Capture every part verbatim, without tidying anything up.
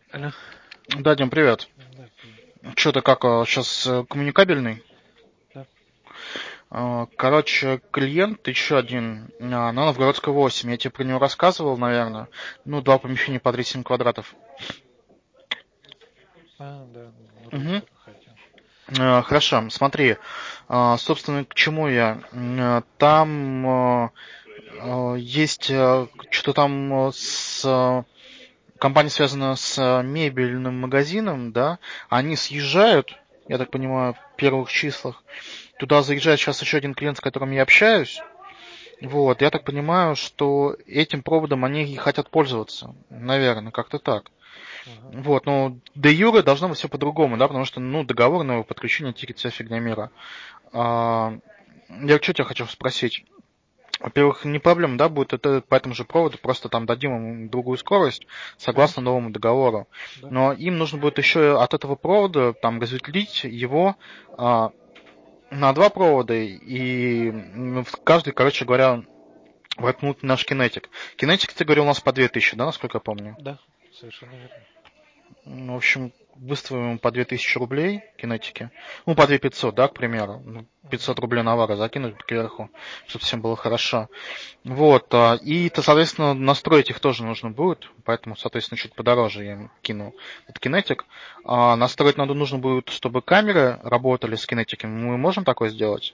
Алло. Да, Дим, привет. Да, привет. Что ты как, сейчас коммуникабельный? Да. А, Короче, клиент еще один а, на Новгородской восемь. Я тебе про него рассказывал, наверное. Ну, два помещения по тридцать семь квадратов. А, да, Угу. роутер хотел. А, Хорошо, смотри. А, Собственно, к чему я? М, а, Там а, а, есть а, что-то там а, с а, компания связана с а, мебельным магазином, да? Они съезжают, я так понимаю, в первых числах. Туда заезжает сейчас еще один клиент, с которым я общаюсь. Вот, я так понимаю, что этим проводом они и хотят пользоваться. Наверное, как-то так. Ага. Вот, но де юре должно быть все по-другому, да, потому что, ну, договорное подключение тикет вся фигня мира. А, я что тебя хочу спросить? Во-первых, не проблема, да, будет это по этому же проводу, просто там дадим им другую скорость, согласно Конечно. новому договору. Да. Но им нужно будет еще от этого провода там разветвлить его а, на два провода и м, в каждый, короче говоря, воткнуть наш кинетик. Кинетик, ты говорил, у нас по две тысячи, да, насколько я помню? Да, совершенно верно. Ну, в общем, выставим по две тысячи рублей кинетики. Ну, по две пятьсот, да, к примеру. Ну, Мгм. пятьсот рублей навара закинуть кверху, чтобы всем было хорошо. Вот, а, и, то, соответственно, настроить их тоже нужно будет, поэтому, соответственно, чуть подороже я им кину этот кинетик. А настроить надо нужно будет, чтобы камеры работали с кинетиком. Мы можем такое сделать?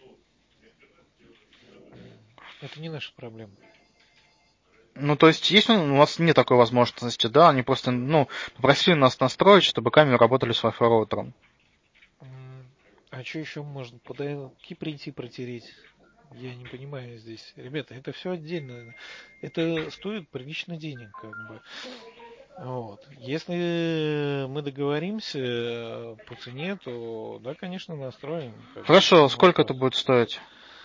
Это не наша проблема. Ну, то есть, если у вас нет такой возможности, да, они просто, ну, попросили нас настроить, чтобы камеры работали с Wi-Fi роутером. М, А что еще можно? Подойти прийти протереть? Я не понимаю здесь. Ребята, это все отдельно. Это стоит прилично денег, как бы. Вот. Если мы договоримся э, по цене, то да, конечно, настроим. Как бы это Хорошо, не сколько это вопрос. будет стоить?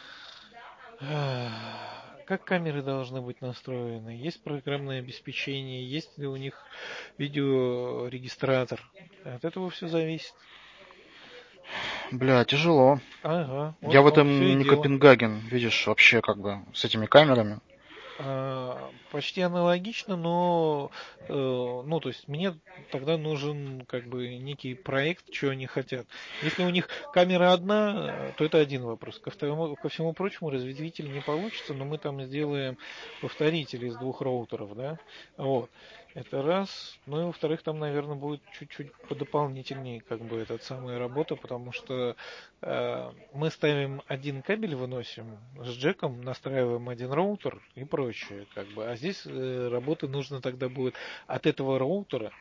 Как камеры должны быть настроены? Есть программное обеспечение? Есть ли у них видеорегистратор? От этого все зависит. Бля, тяжело. Ага, вот Я в в том-то все и этом не дело. Копенгаген, видишь, вообще как бы с этими камерами. А, почти аналогично, но э, ну, то есть мне тогда нужен как бы некий проект, что они хотят. Если у них камера одна, э, то это один вопрос. Ко второму, ко всему прочему, разветвитель не получится, но мы там сделаем повторитель из двух роутеров, да. Вот. Это раз. Ну и во-вторых, там, наверное, будет чуть-чуть подополнительнее как бы эта самая работа, потому что э, мы ставим один кабель, выносим с джеком, настраиваем один роутер и прочее, как бы. А здесь э, работы нужно тогда будет от этого роутера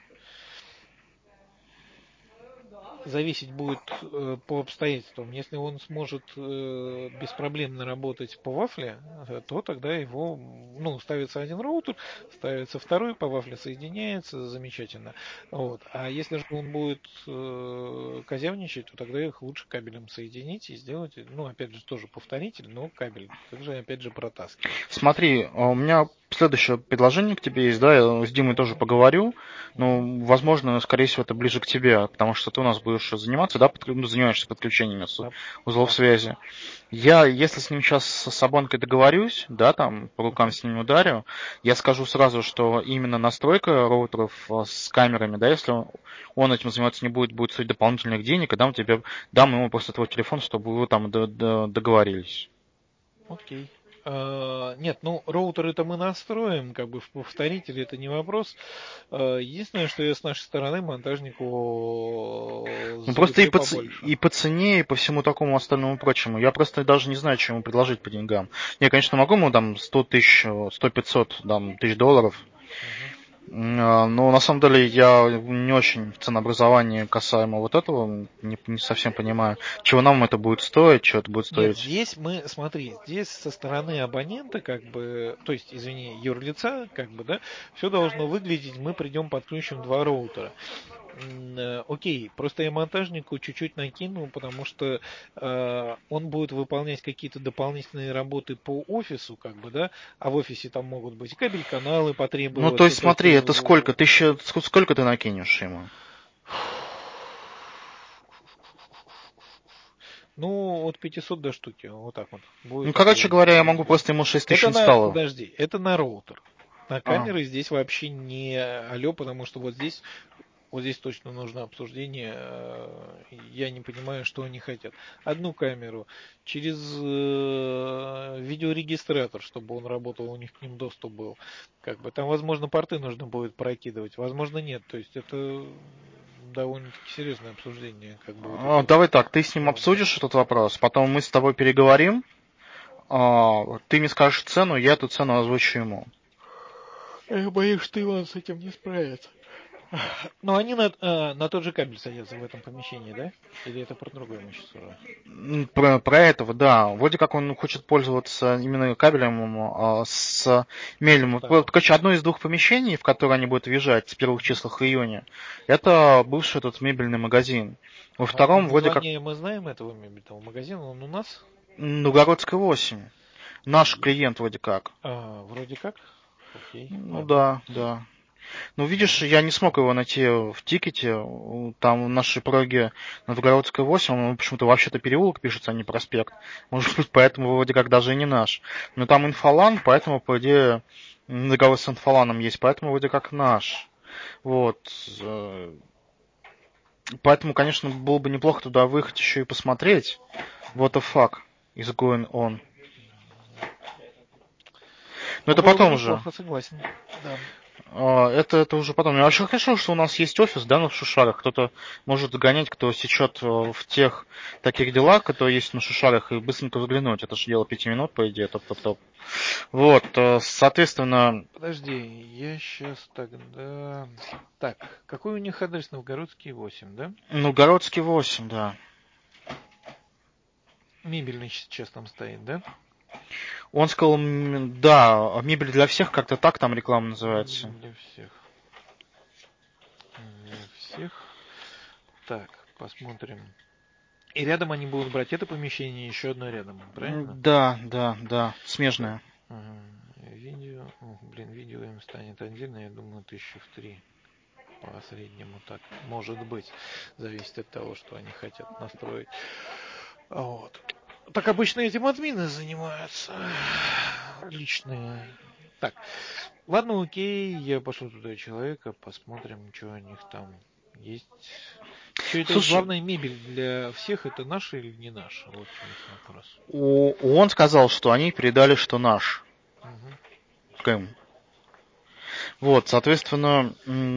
зависеть будет э, по обстоятельствам. Если он сможет э, беспроблемно работать по вафле, э, то тогда его, ну, ставится один роутер, ставится второй, по вафле соединяется, замечательно. Вот. А если же он будет э, козявничать, то тогда их лучше кабелем соединить и сделать, ну, опять же, тоже повторитель, но кабель также, опять же, протаскивать. Смотри, а у меня следующее предложение к тебе есть, да, я с Димой тоже Угу, поговорю, угу, но, возможно, скорее всего, это ближе к тебе, потому что ты у нас будешь заниматься, да, подклю- ну, занимаешься подключениями с да, узлов да. связи. Я, если с ним сейчас с Сабонкой договорюсь, да, там, по рукам Угу. с ним ударю, я скажу сразу, что именно настройка роутеров а, с камерами, да, если он, он этим заниматься не будет, будет стоить дополнительных денег, и дам тебе, дам ему просто твой телефон, чтобы вы там д- д- договорились. Окей. А, нет, ну роутеры-то мы настроим, как бы в повторителе это не вопрос. А, единственное, что я с нашей стороны монтажнику Ну просто и залеплю по, ц- побольше. и по цене, и по всему такому остальному прочему. Я просто даже не знаю, что ему предложить по деньгам. Я, конечно, могу ему там сто тысяч, сто пятьсот там, тысяч долларов. Мгм. А, Но на самом деле я не очень в ценообразовании касаемо вот этого не, не совсем понимаю, чего нам это будет стоить, что это будет Нет, стоить. здесь мы, смотри, здесь со стороны абонента, как бы, то есть, извини, юрлица, как бы, да, все должно выглядеть, мы придем подключим два роутера. М, э, Окей, просто я монтажнику чуть-чуть накину, потому что э, он будет выполнять какие-то дополнительные работы по офису, как бы, да, а в офисе там могут быть кабель-каналы Ну то потребоваться, есть то есть смотри, э, это сколько? в- Тысяча, ск- сколько ты накинешь ему? ну, от пятисот до штуки, вот так вот, Ну, будет короче окей, говоря, я как могу бы. просто ему шесть тысяч Это на, инсталлов. подожди, это на роутер. На камеры а. здесь вообще не алло, потому что вот здесь, вот здесь точно нужно обсуждение. Я не понимаю, что они хотят. Одну камеру через э, видеорегистратор, чтобы он работал, у них к ним доступ был. Как бы там, возможно, порты нужно будет прокидывать, возможно, нет. То есть это довольно-таки серьезное обсуждение. Как бы, вот а, давай так, ты с ним обсудишь этот вопрос, потом мы с тобой переговорим. А, ты мне скажешь цену, я эту цену озвучу ему. Я боюсь, что Иван с этим не справится. Но они на, э, на тот же кабель садятся в этом помещении, да? Или это про другое мы сейчас уже? Про, про этого, да. Вроде как он хочет пользоваться именно кабелем э, с мебелем. Да. Короче, одно из двух помещений, в которое они будут въезжать в первых числах июня, это бывший этот мебельный магазин. Во а втором а вроде как... мы знаем этого мебельного магазина, он у нас? Новгородская восемь. Наш клиент вроде как. А, вроде как? Окей. Ну ладно. да, да. Ну, видишь, я не смог его найти в тикете. Там в нашей проге Новгородская восемь, он почему-то вообще-то переулок пишется, а не проспект. Может быть, поэтому вроде как даже и не наш. Но там инфолан, поэтому, по идее, договор с инфоланом есть, поэтому вроде как наш. Вот. Поэтому, конечно, было бы неплохо туда выехать еще и посмотреть. What the fuck is going on. Но это потом уже. Неплохо, согласен. Да. Это, это уже потом. Вообще хорошо, что у нас есть офис, да, на Шушарах. Кто-то может загонять, кто сечет в тех таких делах, которые есть на Шушарах, и быстренько взглянуть. Это же дело пяти минут, по идее, топ-топ-топ. Вот, соответственно... Подожди, я сейчас тогда... Так, какой у них адрес? Новгородский восемь, да? Новгородский восемь, да. Мебельный сейчас там стоит, да? Он сказал, да, мебель для всех, как-то так там реклама называется. Для всех. Для всех. Так, посмотрим. И рядом они будут брать это помещение, еще одно рядом, правильно? Да, да, да, смежное. Ага. Видео, о, блин, видео им станет отдельно, я думаю, тысячи в три. По среднему так, может быть. Зависит от того, что они хотят настроить. Вот. Так обычно этим админы занимаются. Личные. Так. Ладно, окей, я пошлю туда человека, посмотрим, что у них там есть. Что это Слушай, главная мебель для всех, это наша или не наша? Вот вопрос. Он сказал, что они передали, что наш. Угу. Кэм. Вот, соответственно,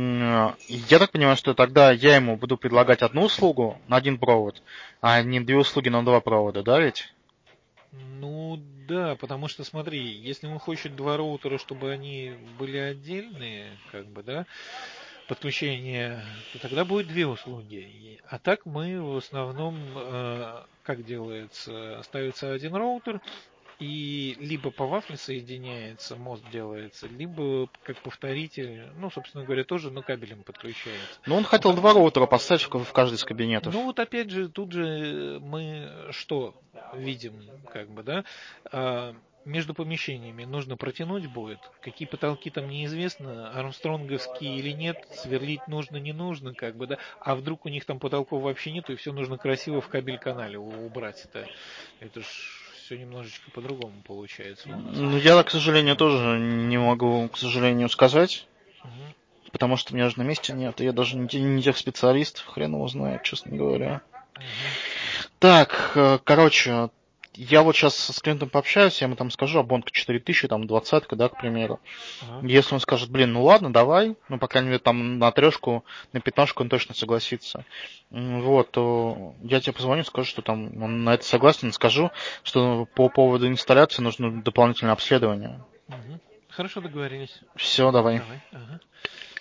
я так понимаю, что тогда я ему буду предлагать одну услугу на один провод, а не две услуги на два провода, да ведь? Ну да, потому что смотри, если он хочет два роутера, чтобы они были отдельные, как бы, да, подключение, то тогда будет две услуги. А так мы в основном, э, как делается, ставится один роутер, и либо по вафле соединяется, мост делается, либо как повторитель, ну, собственно говоря, тоже, но кабелем подключается. Ну, он хотел два роутера поставить в каждый из кабинетов. Ну, вот опять же, тут же мы что видим, как бы, да, а, между помещениями нужно протянуть будет. Какие потолки там неизвестно, армстронговские или нет, сверлить нужно, не нужно, как бы, да. А вдруг у них там потолков вообще нету, и все нужно красиво в кабель-канале убрать. Это, это ж все немножечко по-другому получается у нас. Ну, я, к сожалению, тоже не могу, к сожалению, сказать. Угу. Потому что у меня же на месте нет. Я даже не, не тех специалистов, хрен его знает, честно говоря. Угу. Так, короче, я вот сейчас с клиентом пообщаюсь, я ему там скажу, абонка четыре тысячи, там двадцатка, да, к примеру. Ага. Если он скажет, блин, ну ладно, давай, ну, по крайней мере, там на трешку, на пятнашку он точно согласится. Вот, то я тебе позвоню, скажу, что там он на это согласен, скажу, что по поводу инсталляции нужно дополнительное обследование. Угу. Хорошо, договорились. Все, давай. Давай, ага.